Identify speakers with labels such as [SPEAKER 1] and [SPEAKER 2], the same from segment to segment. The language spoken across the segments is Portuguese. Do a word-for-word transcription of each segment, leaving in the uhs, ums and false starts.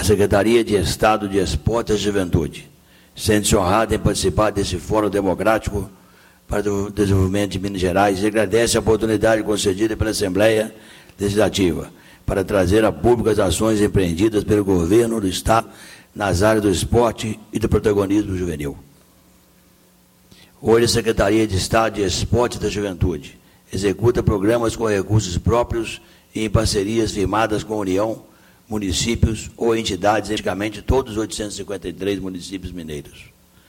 [SPEAKER 1] A Secretaria de Estado de Esporte e Juventude sente-se honrada em participar desse fórum democrático para o desenvolvimento de Minas Gerais e agradece a oportunidade concedida pela Assembleia Legislativa para trazer a público as ações empreendidas pelo governo do Estado nas áreas do esporte e do protagonismo juvenil. Hoje, a Secretaria de Estado de Esporte e da Juventude executa programas com recursos próprios e em parcerias firmadas com a União, municípios ou entidades, praticamente todos os oitocentos e cinquenta e três municípios mineiros.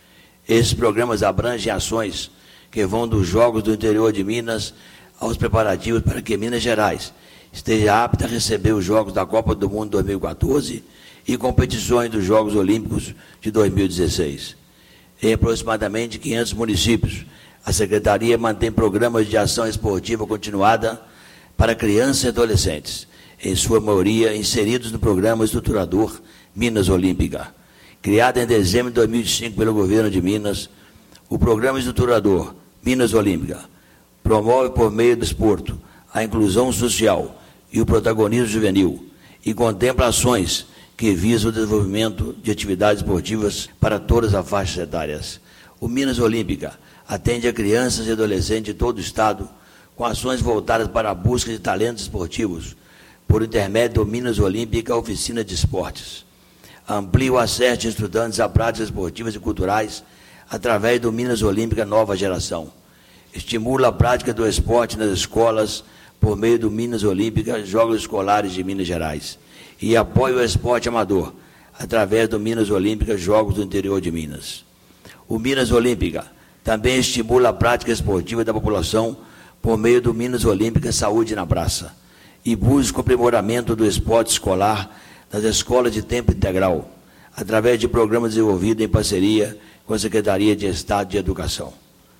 [SPEAKER 1] Esses programas abrangem ações que vão dos Jogos do Interior de Minas aos preparativos para que Minas Gerais esteja apta a receber os Jogos da Copa do Mundo dois mil e quatorze e competições dos Jogos Olímpicos de dois mil e dezesseis. Em aproximadamente quinhentos municípios, a Secretaria mantém programas de ação esportiva continuada para crianças e adolescentes, em sua maioria inseridos no programa estruturador Minas Olímpica. Criado em dezembro de dois mil e cinco pelo governo de Minas, o programa estruturador Minas Olímpica promove por meio do esporte a inclusão social e o protagonismo juvenil e contempla ações que visam o desenvolvimento de atividades esportivas para todas as faixas etárias. O Minas Olímpica atende a crianças e adolescentes de todo o Estado com ações voltadas para a busca de talentos esportivos por intermédio do Minas Olímpica Oficina de Esportes. Amplia o acesso de estudantes a práticas esportivas e culturais através do Minas Olímpica Nova Geração. Estimula a prática do esporte nas escolas por meio do Minas Olímpica Jogos Escolares de Minas Gerais e apoia o esporte amador através do Minas Olímpica Jogos do Interior de Minas. O Minas Olímpica também estimula a prática esportiva da população por meio do Minas Olímpica Saúde na Praça e busca o aprimoramento do esporte escolar nas escolas de tempo integral, através de programas desenvolvidos em parceria com a Secretaria de Estado de Educação.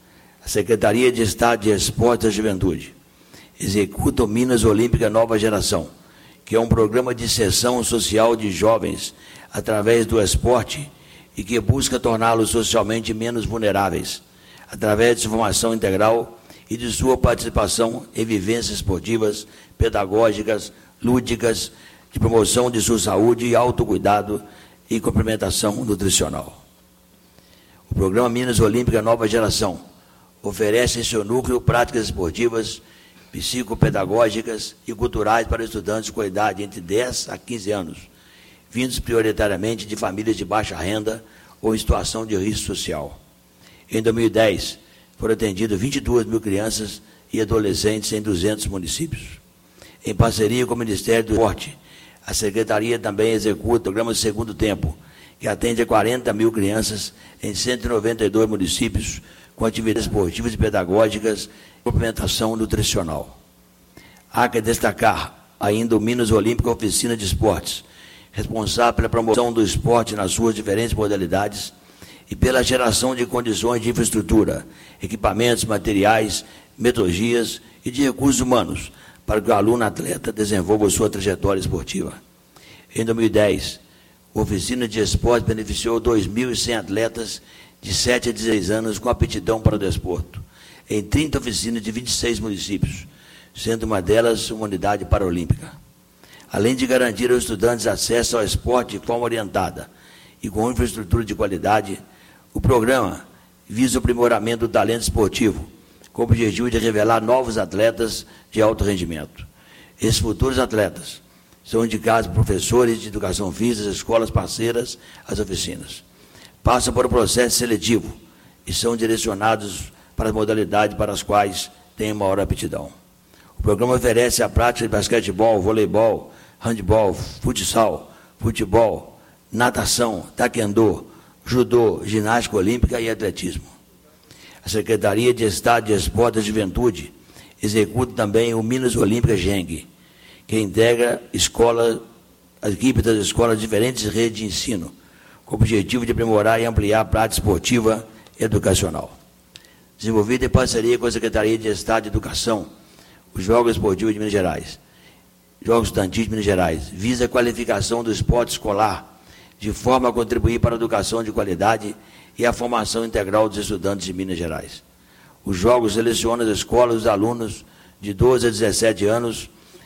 [SPEAKER 1] A Secretaria de Estado de Esporte e Juventude executa o Minas Olímpica Nova Geração, que é um programa de inserção social de jovens através do esporte e que busca torná-los socialmente menos vulneráveis, através de sua formação integral e de sua participação em vivências esportivas, pedagógicas, lúdicas, de promoção de sua saúde e autocuidado e complementação nutricional. O programa Minas Olímpica Nova Geração oferece em seu núcleo práticas esportivas, psicopedagógicas e culturais para estudantes com idade entre dez a quinze anos, vindos prioritariamente de famílias de baixa renda ou em situação de risco social. Em dois mil e dez, foram atendidas vinte e duas mil crianças e adolescentes em duzentos municípios. Em parceria com o Ministério do Esporte, a Secretaria também executa o programa Segundo Tempo, que atende a quarenta mil crianças em cento e noventa e dois municípios, com atividades esportivas e pedagógicas e complementação nutricional. Há que destacar ainda o Minas Olímpica Oficina de Esportes, responsável pela promoção do esporte nas suas diferentes modalidades e pela geração de condições de infraestrutura, equipamentos, materiais, metodologias e de recursos humanos para que o aluno atleta desenvolva sua trajetória esportiva. Em dois mil e dez, a Oficina de Esportes beneficiou dois mil e cem atletas de sete a dezesseis anos com aptidão para o desporto, em trinta oficinas de vinte e seis municípios, sendo uma delas uma unidade paralímpica. Além de garantir aos estudantes acesso ao esporte de forma orientada e com infraestrutura de qualidade, o programa visa o aprimoramento do talento esportivo, com o objetivo de revelar novos atletas de alto rendimento. Esses futuros atletas são indicados por professores de educação física das escolas parceiras às oficinas. Passam por um processo seletivo e são direcionados para as modalidades para as quais têm maior aptidão. O programa oferece a prática de basquetebol, voleibol, handebol, futsal, futebol, natação, taekwondo, judô, ginástica olímpica e atletismo. A Secretaria de Estado de Esporte e Juventude executa também o Minas Olímpica Geng, que integra escola, a equipe das escolas de diferentes redes de ensino, com o objetivo de aprimorar e ampliar a prática esportiva e educacional. Desenvolvido em parceria com a Secretaria de Estado de Educação, os Jogos Esportivos de Minas Gerais, Jogos Estudantis de Minas Gerais, visa a qualificação do esporte escolar, de forma a contribuir para a educação de qualidade e a formação integral dos estudantes de Minas Gerais. Os Jogos selecionam as escolas e os alunos de doze a dezessete anos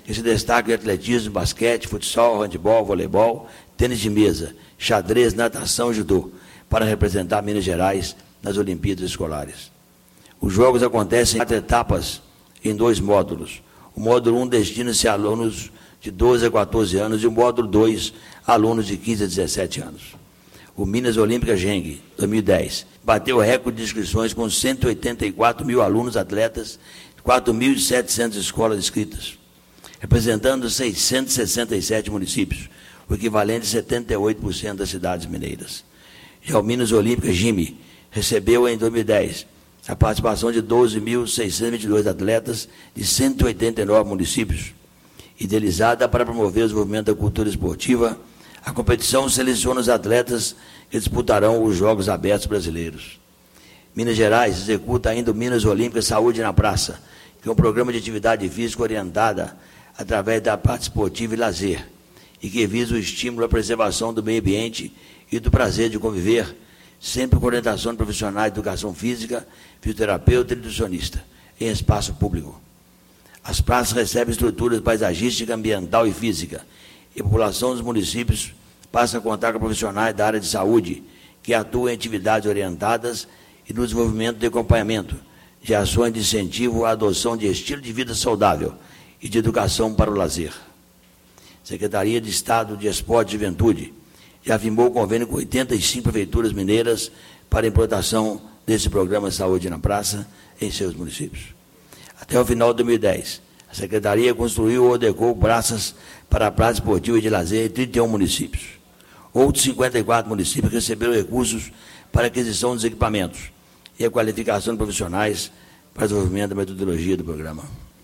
[SPEAKER 1] que se destacam em atletismo, basquete, futsal, handebol, voleibol, tênis de mesa, xadrez, natação e judô, para representar Minas Gerais nas Olimpíadas Escolares. Os jogos acontecem em quatro etapas, em dois módulos. O módulo um destina-se a alunos de doze a quatorze anos e o módulo dois, alunos de quinze a dezessete anos. O Minas Olímpica Geng, dois mil e dez, bateu o recorde de inscrições com cento e oitenta e quatro mil alunos atletas, quatro mil e setecentas escolas inscritas, representando seiscentos e sessenta e sete municípios, o equivalente a setenta e oito por cento das cidades mineiras. Já o Minas Olímpica G I M recebeu em dois mil e dez a participação de doze mil seiscentos e vinte e dois atletas de cento e oitenta e nove municípios. Idealizada para promover o desenvolvimento da cultura esportiva, a competição seleciona os atletas que disputarão os Jogos Abertos Brasileiros. Minas Gerais executa ainda o Minas Olímpica Saúde na Praça, que é um programa de atividade física orientada através da parte esportiva e lazer, e que visa o estímulo à preservação do meio ambiente e do prazer de conviver, sempre com orientação de profissionais de educação física, fisioterapeuta e nutricionista, em espaço público. As praças recebem estruturas paisagística, ambiental e física, e a população dos municípios passa a contar com profissionais da área de saúde, que atuam em atividades orientadas e no desenvolvimento de acompanhamento, de ações de incentivo à adoção de estilo de vida saudável e de educação para o lazer. Secretaria de Estado de Esporte e Juventude já firmou convênio com oitenta e cinco prefeituras mineiras para a implantação desse programa Saúde na Praça em seus municípios. Até o final de dois mil e dez, a Secretaria construiu ou adequou praças para a praça esportiva e de lazer em trinta e um municípios. Outros cinquenta e quatro municípios receberam recursos para a aquisição dos equipamentos e a qualificação de profissionais para o desenvolvimento da metodologia do programa.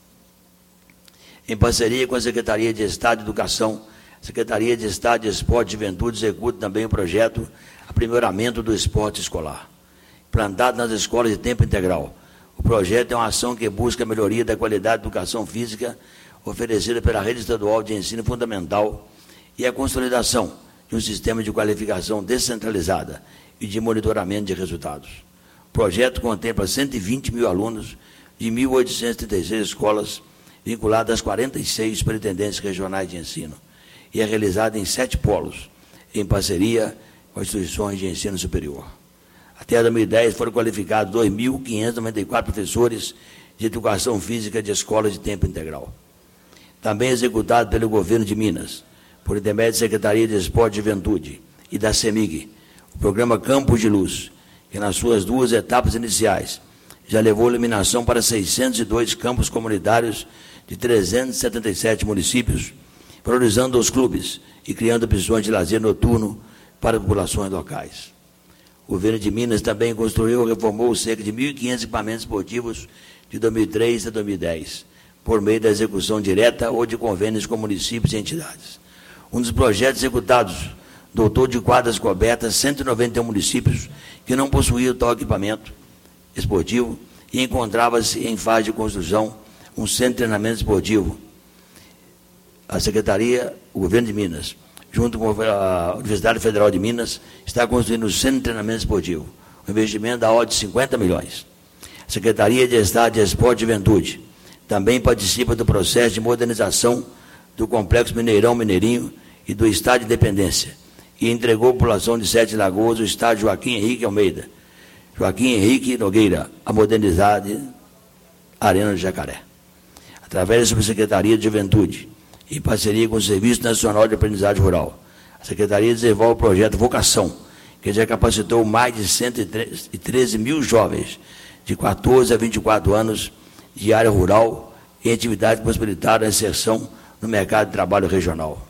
[SPEAKER 1] Em parceria com a Secretaria de Estado de Educação, a Secretaria de Estado de Esporte e Juventude executa também o projeto Aprimoramento do Esporte Escolar. Implantado nas escolas de tempo integral, o projeto é uma ação que busca a melhoria da qualidade da educação física oferecida pela Rede Estadual de Ensino Fundamental e a consolidação de um sistema de qualificação descentralizada e de monitoramento de resultados. O projeto contempla cento e vinte mil alunos de mil oitocentas e trinta e seis escolas vinculadas às quarenta e seis superintendências regionais de ensino e é realizado em sete polos, em parceria com instituições de ensino superior. Até dois mil e dez foram qualificados dois mil quinhentos e noventa e quatro professores de educação física de escolas de tempo integral. Também executado pelo governo de Minas, por intermédio da Secretaria de Esporte e Juventude e da CEMIG, o programa Campos de Luz, que nas suas duas etapas iniciais já levou iluminação para seiscentos e dois campos comunitários de trezentos e setenta e sete municípios, valorizando os clubes e criando opções de lazer noturno para populações locais. O governo de Minas também construiu e reformou cerca de mil e quinhentos equipamentos esportivos de dois mil e três a dois mil e dez, por meio da execução direta ou de convênios com municípios e entidades. Um dos projetos executados dotou de quadras cobertas cento e noventa e um municípios que não possuíam tal equipamento esportivo e encontrava-se em fase de construção um centro de treinamento esportivo. A Secretaria, o governo de Minas, junto com a Universidade Federal de Minas, está construindo um centro de treinamento esportivo, um investimento da ordem de cinquenta milhões. A Secretaria de Estado de Esporte e Juventude também participa do processo de modernização do Complexo Mineirão Mineirinho e do Estádio de Independência, e entregou à população de Sete Lagoas o Estádio Joaquim Henrique Almeida, Joaquim Henrique Nogueira, a modernidade Arena do Jacaré. Através da Subsecretaria de Juventude, em parceria com o Serviço Nacional de Aprendizagem Rural, a Secretaria desenvolve o projeto Vocação, que já capacitou mais de cento e treze mil jovens de quatorze a vinte e quatro anos de área rural em atividades que possibilitaram a inserção no mercado de trabalho regional.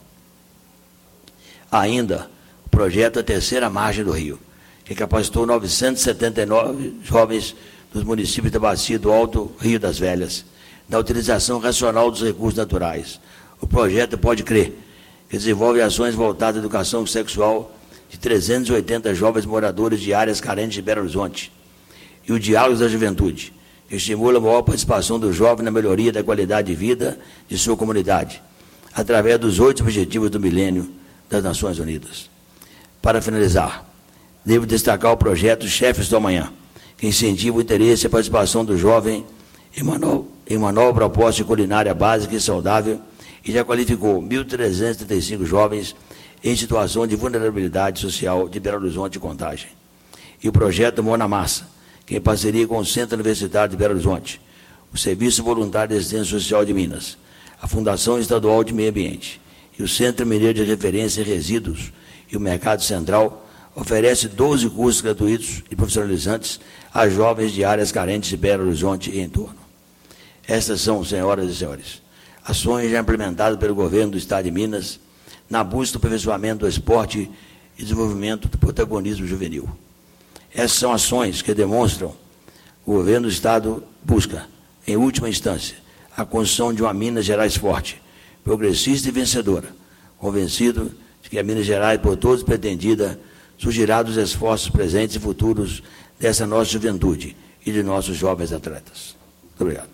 [SPEAKER 1] Ainda, o projeto A Terceira Margem do Rio, que capacitou novecentos e setenta e nove jovens dos municípios da Bacia do Alto Rio das Velhas, na utilização racional dos recursos naturais. O projeto Pode Crer, que desenvolve ações voltadas à educação sexual de trezentos e oitenta jovens moradores de áreas carentes de Belo Horizonte. E o Diálogos da Juventude, que estimula a maior participação do jovem na melhoria da qualidade de vida de sua comunidade, através dos oito objetivos do milênio das Nações Unidas. Para finalizar, devo destacar o projeto Chefes do Amanhã, que incentiva o interesse e a participação do jovem em uma nova, em uma nova proposta de culinária básica e saudável e já qualificou mil trezentos e trinta e cinco jovens em situação de vulnerabilidade social de Belo Horizonte e Contagem. E o projeto Mão na Massa, que em parceria com o Centro Universitário de Belo Horizonte, o Serviço Voluntário de Assistência Social de Minas, a Fundação Estadual de Meio Ambiente e o Centro Mineiro de Referência em Resíduos e o Mercado Central, oferece doze cursos gratuitos e profissionalizantes a jovens de áreas carentes de Belo Horizonte e entorno. Estas são, senhoras e senhores, ações já implementadas pelo governo do Estado de Minas na busca do aperfeiçoamento do esporte e desenvolvimento do protagonismo juvenil. Essas são ações que demonstram que o governo do Estado busca, em última instância, a construção de uma Minas Gerais forte, progressista e vencedora, convencido de que a Minas Gerais, por todos pretendida, surgirá dos esforços presentes e futuros dessa nossa juventude e de nossos jovens atletas. Muito obrigado.